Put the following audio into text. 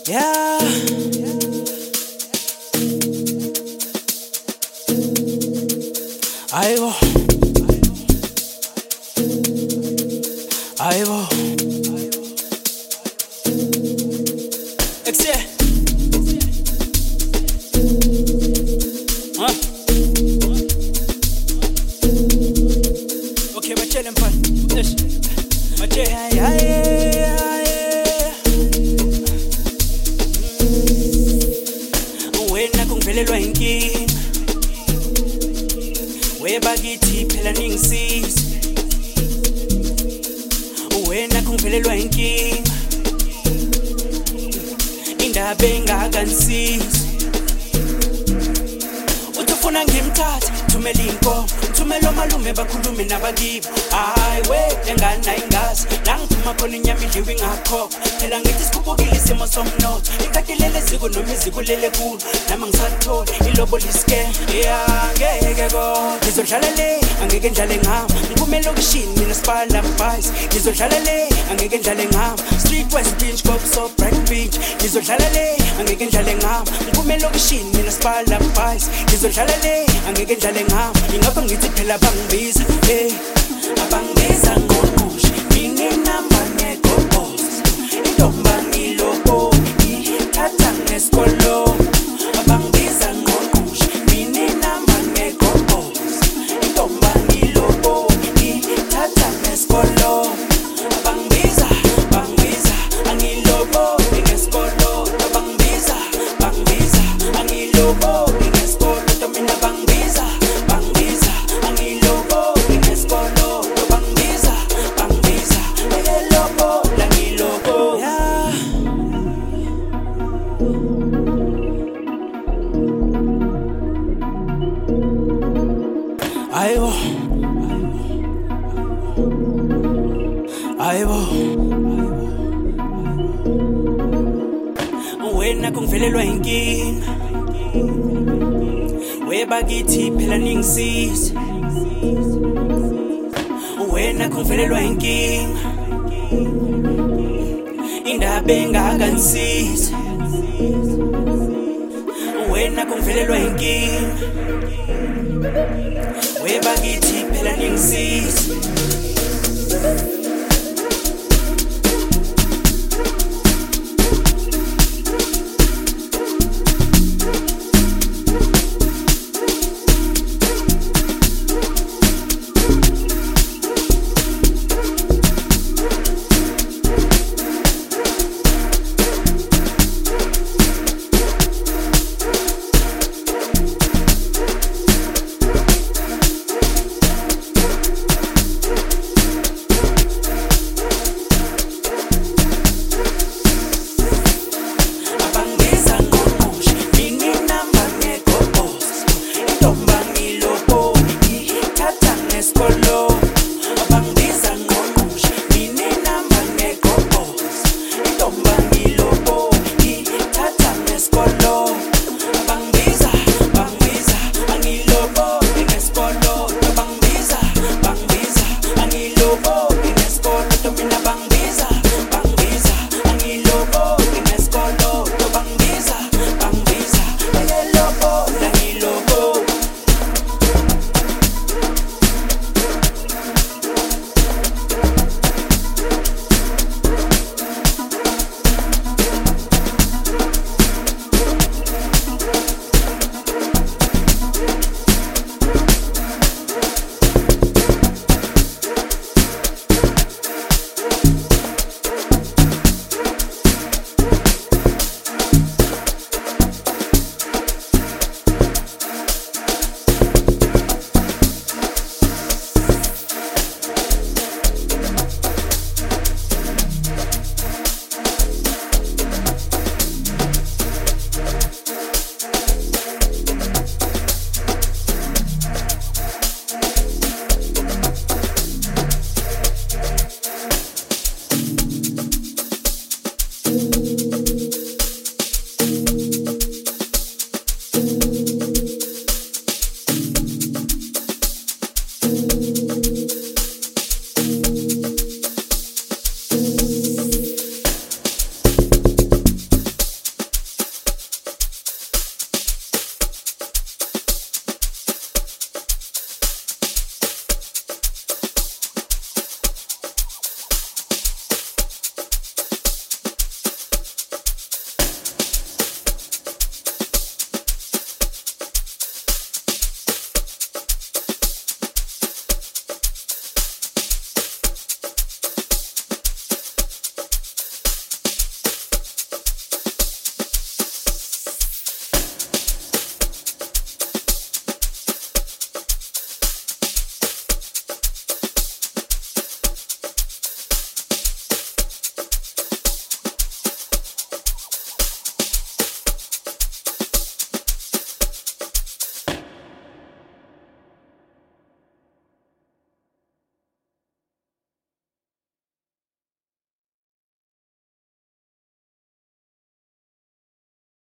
Yeah. Aibo. Aibo. Exie. Huh? Okay, batshele mfana. Yes. Batshele. Wena kungivelelwa inkinga. Webakithi phela ningisiza. Wena kungivelelwa inkinga. Indaba engakanisiza. Utufuna ngimthathe, thumela inkomo, thumela omalume bakhulume nabakibo. Hayi we, engana ingazi, la ngiphuma khona inyama idliwe ingakhokho. Phela ngithi sikhuphukile isimo somnotho, ikatelele ziko noma iziko lele kulo. Nama ngisalitholi, ilobole scam. Yeah, ngeke kodwa ngizodlala le, angeke ndlale ngami. Ngiphume lokishini mina sibala mbhayisi. Ngizodlala le, angeke ndlale ngami. Street West Beach, so Bright Beach. Ngizodlala le, angeke ndlale ngami. Ngiphume lokishini mina sibala mbhayisi. Ngizodlala le, angeke ndlale ngami. Ingakho ngithi phela bangibiza, abangibiza ngokusho. Nginenamba ngegobhozi, intomba ngiloko, ithatha ngesikolo. Abangibiza ngokusho, nginenamba ngegobhozi, intomba ngiloko, ithatha ngesikolo. Abangibiza, bangibiza, angiloko ngesikolo. Abangibiza, bangibiza, angiloko ngesikolo. Mina bangibiza, bangibiza, angiloko ngesikolo. Bangibiza, bangibiza, ayeloko la ngiloko. Yeah. Aibo. Aibo. Wena kungivelelwa inkinga. Webakithi phela ningisiza. Wena kungivelelwa inkinga. Indaba engakanisiza. Wena kungivelelwa inkinga. Webakithi phela